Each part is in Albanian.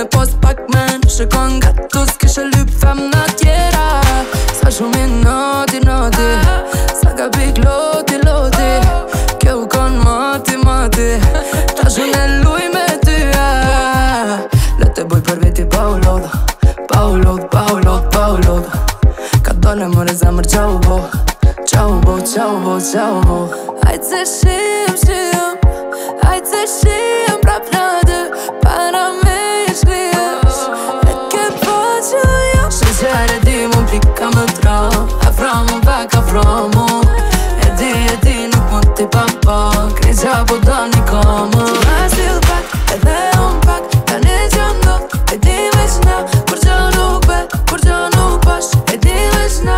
me pos pak men. Shikon nga tu s'kishe lyp femna tjera. Sa shumë i noti, noti. Sa ka pik loti, loti. Kjo u kon mati, mati. Ta shumë e luj me ty. Le te boj për veti pa u loda. Pa u loda, pa u loda, pa u loda. Ka dole more zemër qa u bo. Qa u bo, qa u bo, qa u bo. Hajt se shim, shim. Hajt se shim prap në dy. Para me i shkrish. E ke po që jo. Shëqer e di mu plika më tra. Afra mu pak, afra mu. E di nuk mund t'i pa pa. Kri qa po da një kamë. Që ma s'il pak, edhe unë pak. Ka një që ndot, e di veç na. Kur që nuk bet, kur që nuk pash. E di veç na.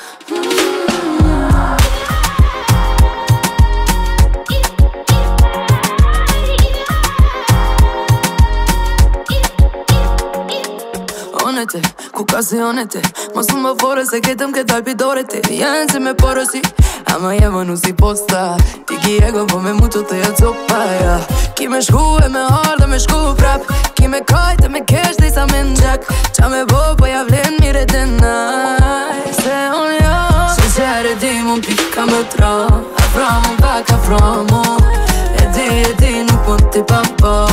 Onete, ku ka si onete. Mos më fore se ketëm këtë alpi dore ti. Janë si me porosi, ama jema nu si posta. Ti ki ego po me mu të thëja copa, ja. Ki me shku e me ardhe me shku prap. Ki me kajt e me kesh dhe i sa me njak. Qa me bo po ja vlen mire denaj. Se unë jo Shëqer e di mu pika më tra. Afra mu pak, afra mu. E di nuk mund t'i pa pa.